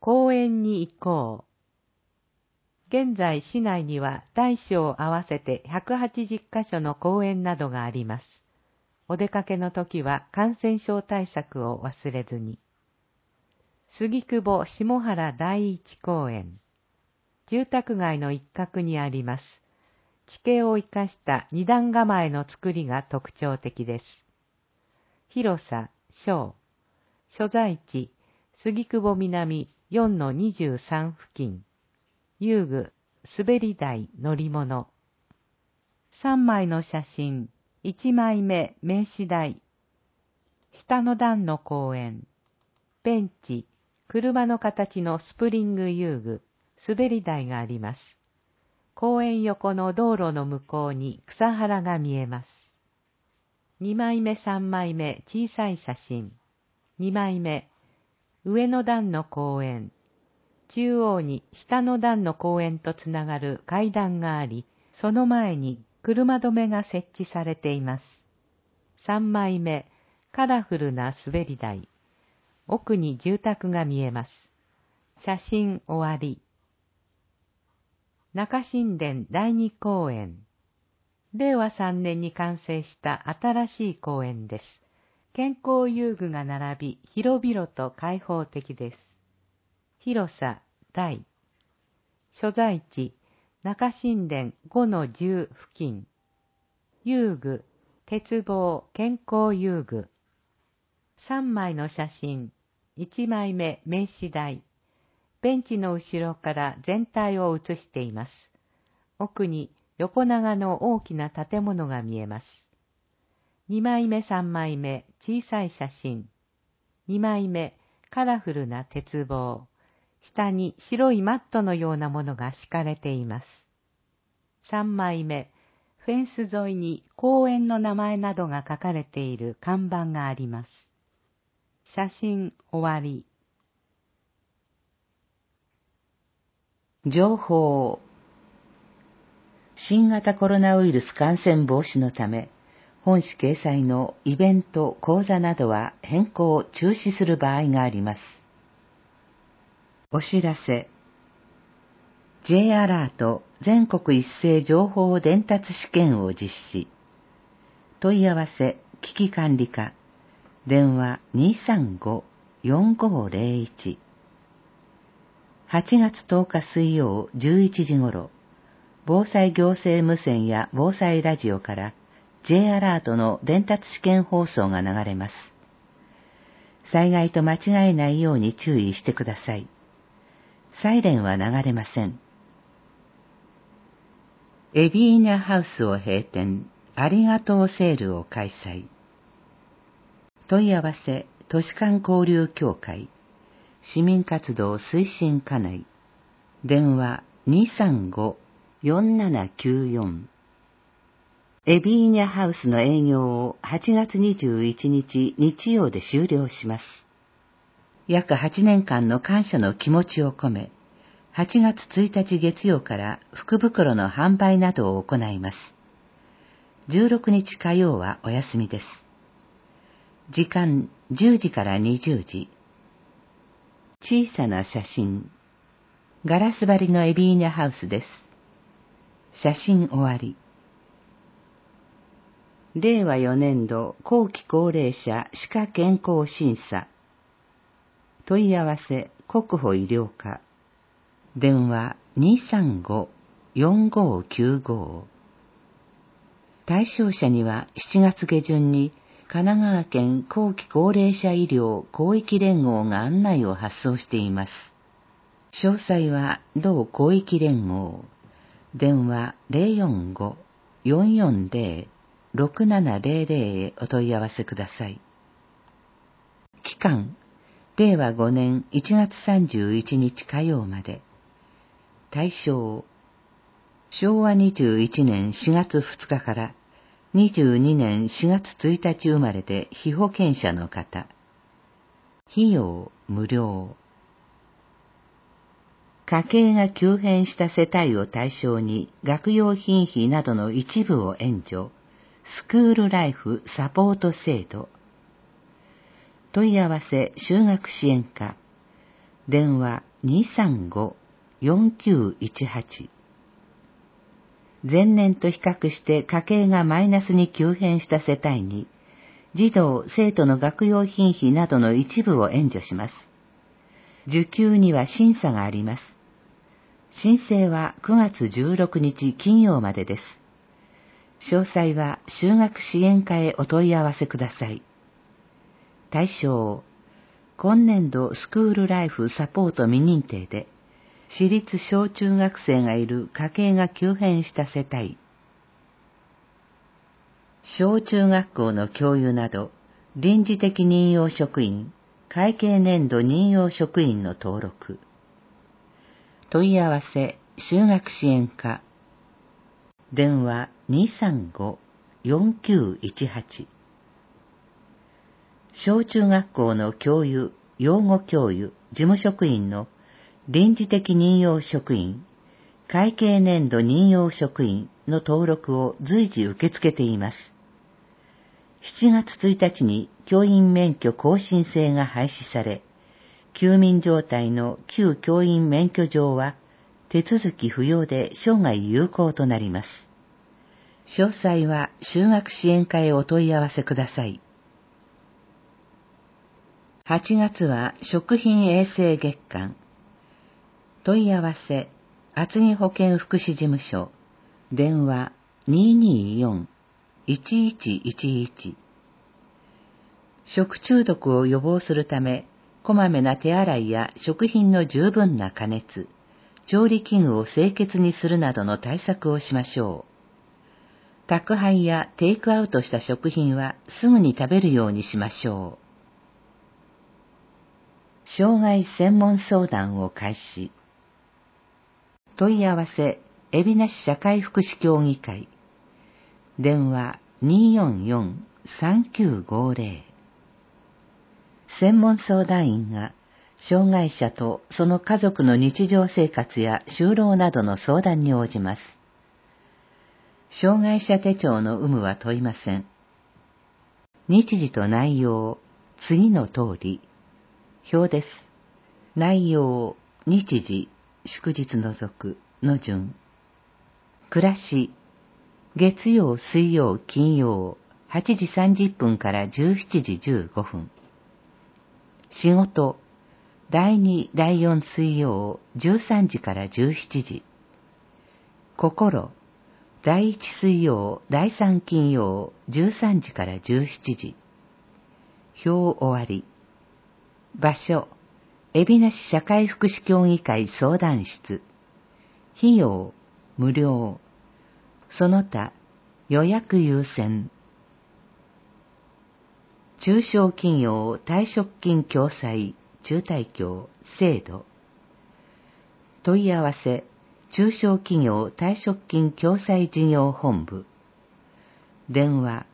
公園に行こう。現在市内には大小合わせて180カ所の公園などがあります。お出かけの時は感染症対策を忘れずに。杉久保下原第一公園。住宅街の一角にあります。地形を生かした二段構えの造りが特徴的です。広さ、小。所在地、杉久保南4-23付近。遊具、滑り台、乗り物。3枚の写真。1枚目、名刺台。下の段の公園。ベンチ、車の形のスプリング遊具、滑り台があります。公園横の道路の向こうに草原が見えます。2枚目3枚目小さい写真。2枚目、上の段の公園。中央に下の段の公園とつながる階段があり、その前に車止めが設置されています。3枚目、カラフルな滑り台。奥に住宅が見えます。写真終わり。中新田第二公園。令和3年に完成した新しい公園です。健康遊具が並び、広々と開放的です。広さ、大。所在地、中新田5-10付近。遊具、鉄棒、健康遊具。3枚の写真。1枚目、名刺台。ベンチの後ろから全体を写しています。奥に横長の大きな建物が見えます。2枚目、3枚目、小さい写真。2枚目、カラフルな鉄棒。下に白いマットのようなものが敷かれています。3枚目、フェンス沿いに公園の名前などが書かれている看板があります。写真終わり。 情報。新型コロナウイルス感染防止のため、本誌掲載のイベント、講座などは変更・中止する場合があります。お知らせ。J アラート全国一斉情報伝達試験を実施。問い合わせ危機管理課。電話235-4501。8月10日水曜11時頃、防災行政無線や防災ラジオから J アラートの伝達試験放送が流れます。災害と間違えないように注意してください。サイレンは流れません。エビーニャハウスを閉店、ありがとうセールを開催。問い合わせ、都市間交流協会、市民活動推進課内、電話235-4794。エビーニャハウスの営業を8月21日日曜で終了します。約8年間の感謝の気持ちを込め、8月1日月曜から福袋の販売などを行います。16日火曜はお休みです。時間10時から20時。小さな写真。ガラス張りのエビーニャハウスです。写真終わり。令和4年度後期高齢者歯科健康審査。問い合わせ国保医療課。電話235-4595。対象者には7月下旬に神奈川県後期高齢者医療広域連合が案内を発送しています。詳細は同広域連合。電話045-440-6700へお問い合わせください。期間、令和5年1月31日火曜まで。対象、昭和21年4月2日から22年4月1日生まれで被保険者の方。費用無料。家計が急変した世帯を対象に学用品費などの一部を援助。スクールライフサポート制度。問い合わせ就学支援課。 電話235-4918。前年と比較して家計がマイナスに急変した世帯に、児童・生徒の学用品費などの一部を援助します。受給には審査があります。申請は9月16日金曜までです。詳細は就学支援課へお問い合わせください。対象、今年度スクールライフサポート未認定で、私立小中学生がいる家計が急変した世帯。小中学校の教諭など、臨時的任用職員、会計年度任用職員の登録。問い合わせ、就学支援課。電話235-4918。小中学校の教諭、養護教諭、事務職員の臨時的任用職員、会計年度任用職員の登録を随時受け付けています。7月1日に教員免許更新制が廃止され、休眠状態の旧教員免許状は手続き不要で生涯有効となります。詳細は就学支援課へお問い合わせください。8月は食品衛生月間。問い合わせ、厚木保健福祉事務所。電話224-1111。食中毒を予防するため、こまめな手洗いや食品の十分な加熱、調理器具を清潔にするなどの対策をしましょう。宅配やテイクアウトした食品はすぐに食べるようにしましょう。障害専門相談を開始。問い合わせ、海老名市社会福祉協議会。電話244-3950。専門相談員が、障害者とその家族の日常生活や就労などの相談に応じます。障害者手帳の有無は問いません。日時と内容、次の通り。表です。内容、日時、祝日除くの順。暮らし、月曜、水曜、金曜、8時30分から17時15分。仕事、第2、第4水曜、13時から17時。心、第1水曜、第3金曜、13時から17時。表終わり。場所、海老名市社会福祉協議会相談室。費用、無料。その他、予約優先。中小企業退職金共済、中退協、制度。問い合わせ、中小企業退職金共済事業本部。電話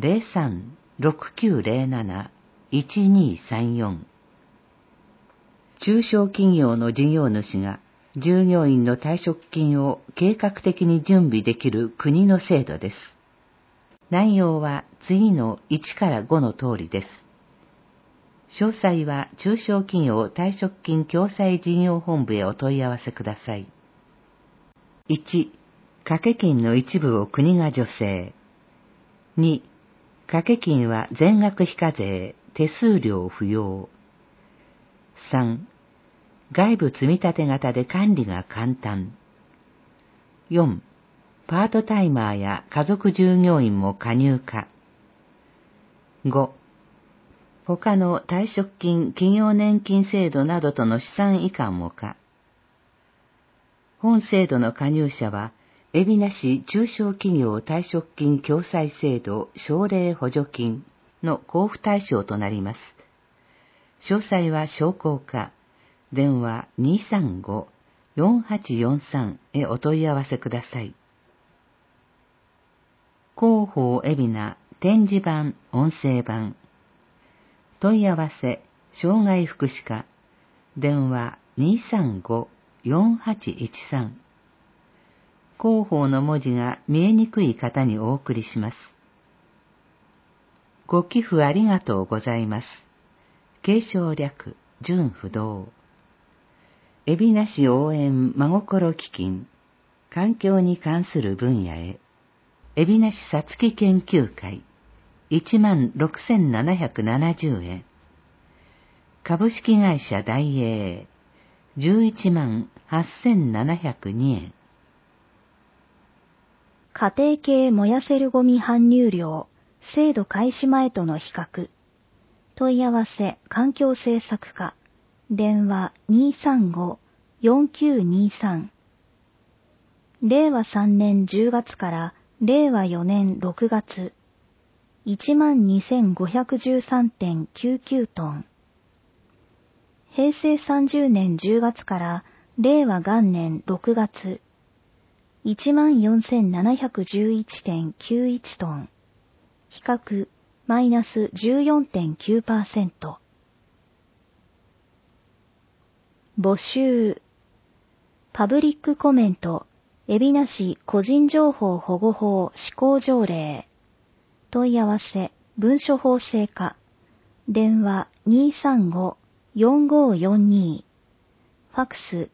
03-6907-1234。中小企業の事業主が従業員の退職金を計画的に準備できる国の制度です。内容は次の1から5の通りです。詳細は中小企業退職金共済事業本部へお問い合わせください。1、掛金の一部を国が助成。2、掛金は全額非課税、手数料不要。3、外部積立型で管理が簡単。4、パートタイマーや家族従業員も加入可。5、他の退職金、企業年金制度などとの資産移管も可。本制度の加入者は、海老名市中小企業退職金共済制度奨励補助金の交付対象となります。詳細は商工課。電話235-4843へお問い合わせください。広報海老名展示版音声版。問い合わせ障害福祉課。電話235-4813。広報の文字が見えにくい方にお送りします。ご寄付ありがとうございます。継承略、純不動。 海老名市応援真心基金、環境に関する分野へ、海老名市さつき研究会、16,770円。株式会社大英、118,702円。 家庭系燃やせるゴミ搬入量、制度開始前との比較。問い合わせ環境政策課、電話235-4923。令和3年10月から令和4年6月、12,513.99 トン。平成30年10月から令和元年6月、14,711.91 トン。比較、マイナス 14.9%。募集。パブリックコメント、海老名市個人情報保護法施行条例。問い合わせ、文書法制課。電話235-4542。ファクス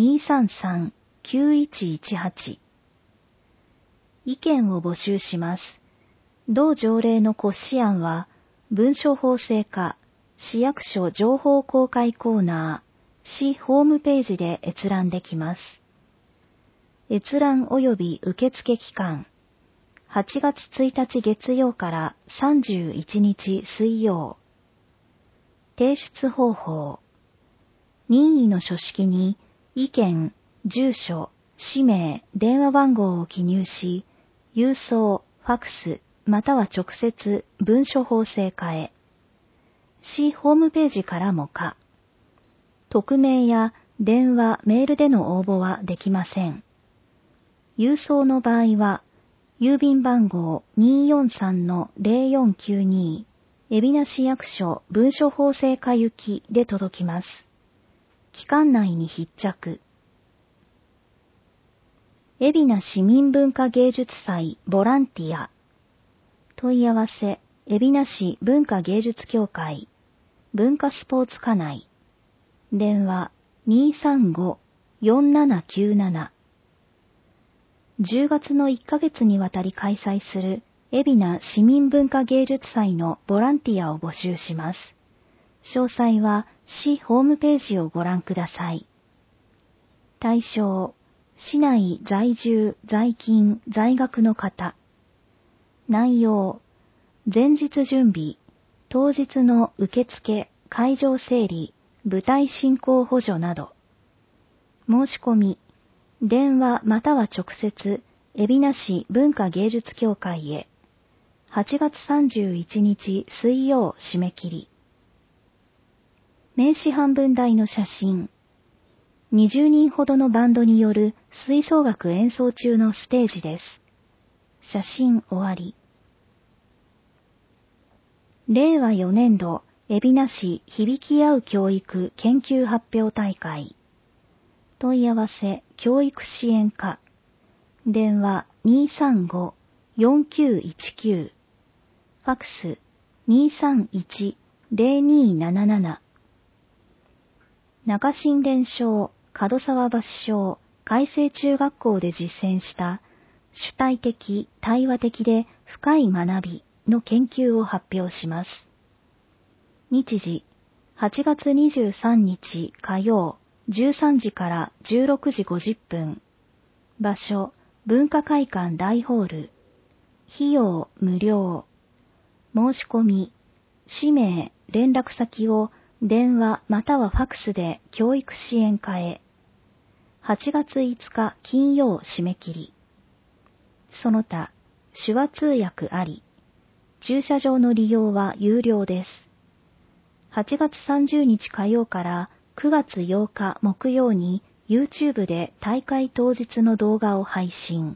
233-9118。意見を募集します。同条例の骨子案は、文書法制課、市役所情報公開コーナー、市ホームページで閲覧できます。閲覧及び受付期間、8月1日月曜から31日水曜。提出方法。任意の書式に意見、住所、氏名、電話番号を記入し、郵送、ファクス、または直接文書法制課へ。市ホームページからも可。匿名や電話、メールでの応募はできません。郵送の場合は、郵便番号 243-0492 海老名市役所文書法制課行きで届きます。期間内に必着。海老名市民文化芸術祭ボランティア。問い合わせ、海老名市文化芸術協会、文化スポーツ課内。電話235-4797。10月の1ヶ月にわたり開催する海老名市民文化芸術祭のボランティアを募集します。詳細は市ホームページをご覧ください。対象、市内在住、在勤、在学の方。内容、前日準備、当日の受付、会場整理、舞台進行補助など。申し込み、電話または直接、海老名市文化芸術協会へ。8月31日水曜締め切り。名刺半分大の写真。20人ほどのバンドによる吹奏楽演奏中のステージです。写真終わり。令和4年度、海老名市響き合う教育研究発表大会。問い合わせ、教育支援課。電話235-4919。ファクス231-0277。中新田小、門沢橋小、開成中学校で実践した主体的、対話的で深い学びの研究を発表します。日時、8月23日火曜、13時から16時50分。場所、文化会館大ホール。費用無料。申し込み、氏名、連絡先を電話またはファクスで教育支援課へ。8月5日金曜締め切り。その他、手話通訳あり。駐車場の利用は有料です。8月30日火曜から9月8日木曜に YouTube で大会当日の動画を配信。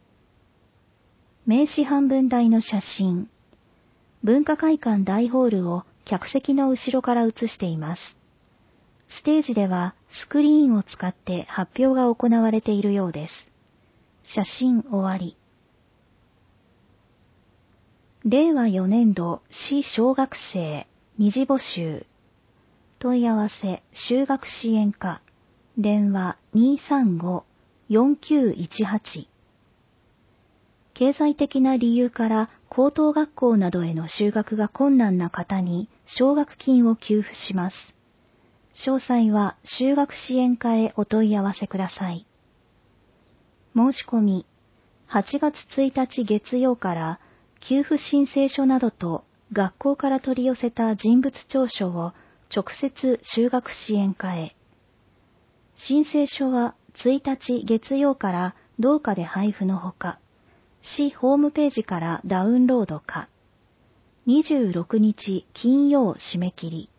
名刺半分大の写真。文化会館大ホールを客席の後ろから写しています。ステージではスクリーンを使って発表が行われているようです。写真終わり。令和4年度市小学生二次募集。問い合わせ、就学支援課。 電話235-4918。経済的な理由から高等学校などへの就学が困難な方に奨学金を給付します。詳細は就学支援課へお問い合わせください。申し込み、8月1日月曜から給付申請書などと学校から取り寄せた人物調書を直接就学支援課へ。申請書は1日月曜から同課で配布のほか、市ホームページからダウンロードか、26日金曜締め切り。